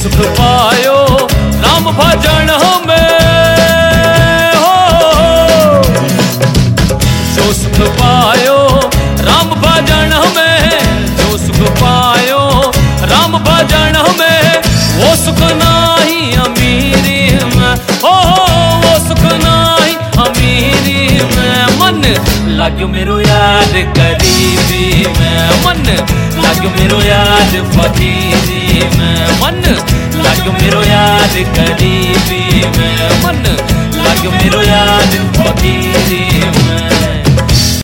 सुख पायो राम भजन में हो, जो सुख पायो राम भजन में, जो सुख पायो राम भजन में, वो सुख नाही अमीरी में हो, वो सुख नाही अमीरी में। मन लाग्यो मेरो याद करीबी में, मन लाग्यो मेरो याद फकीरी में, मन लाग्यो मेरो याद करीबी में, मन लाग्यो मेरो याद फकीरी में।